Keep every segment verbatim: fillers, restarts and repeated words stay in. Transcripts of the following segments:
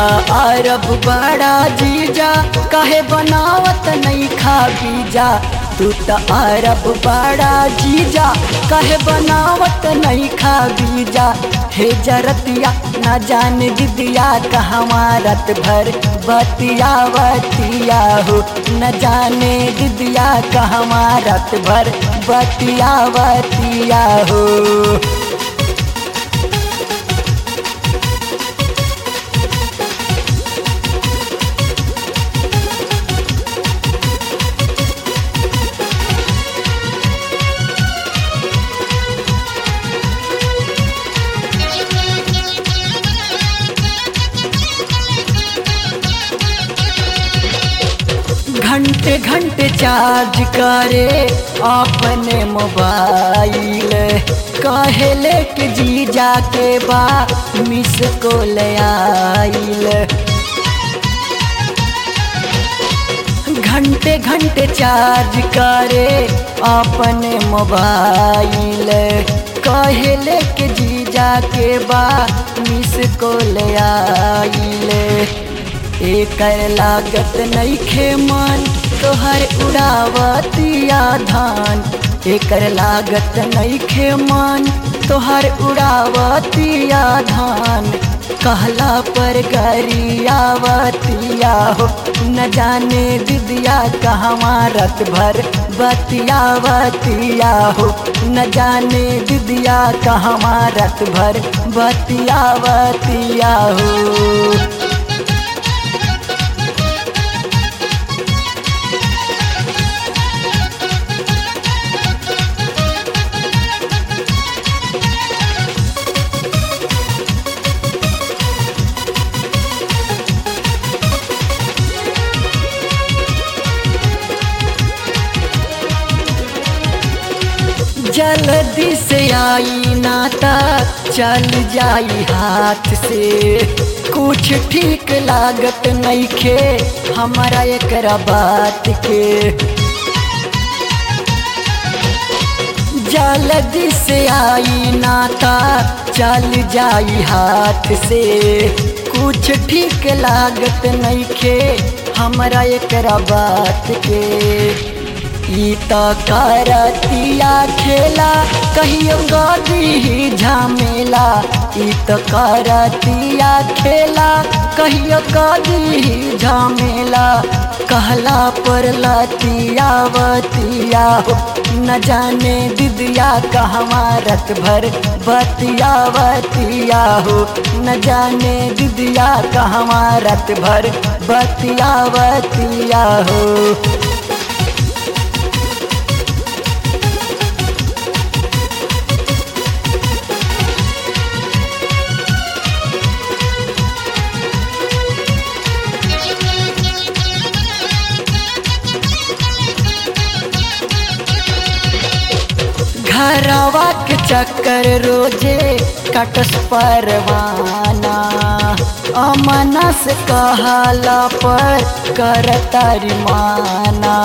अरब बड़ा जीजा काहे बनावत नहीं खा बीजा। तू तो अरब बड़ा जीजा काहे बनावत नहीं खा बीजा। हे जरतिया न जाने दिदिया कहवा रात भर बतिया बतिया हो। न जाने दिदिया कहवा रात भर बतिया बतिया हो। घंटे घंटे चार्ज करे अपने मोबाइल। कहले के जीजा के बा मिस कॉल आइल। घंटे घंटे चार्ज करे अपने मोबाइल। कहले के जीजा के बा मिस कॉल आइल। एकर लागत नइखे मन तोहर उड़ावतिया धान। एकर लागत नइखे मन तोहर उड़ावतिया धान। कहला पर गरियावतिया हो। न जाने दिदिया कहवा रात भर बतियावतिया हो। न जाने दिदिया कहवा रात भर बतियावतिया हो। जल्दी से आई ना तक चल जाई हाथ से। कुछ ठीक लागत नइखे हमारा एकरा बात के। जल्दी से आई ना तक चल जाई हाथ से। कुछ ठीक लागत नइखे हमारा एकरा बात के। ई तो करतिया खेला कहियो गदी झमेला। ई तो करतिया खेला कहियो गदी झमेला। कहला पर लतिया बतिया हो। न जाने दिदिया कहवा रात भर बतिया बतिया हो। न जाने दिदिया कहवा रात भर बतिया बतिया हो। घरवा के चक्कर रोजे कटस परवाना। अमना से कहला पर करतारी माना।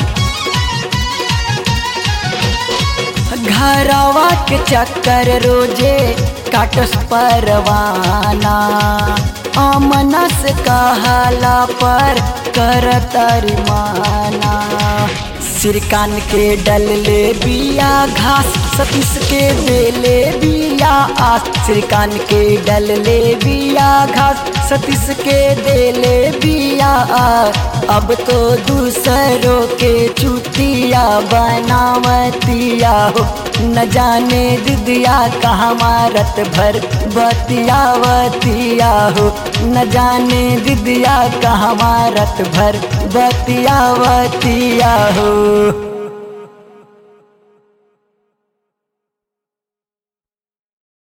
घरवा के चक्कर रोजे कटस परवाना। अमना से कहला पर करतारी माना। सिरकान के डल ले बिया घास सतीश के देले बिया आस। सिरकान के डल ले बिया घास सतीश के देले बिया आस। अब तो दूसरों के चुतिया बनावतिया हो। न जाने दिदिया कहवा रात भर बतियावतिया हो। न जाने दिदिया कहवा रात भर बतियावतिया हो।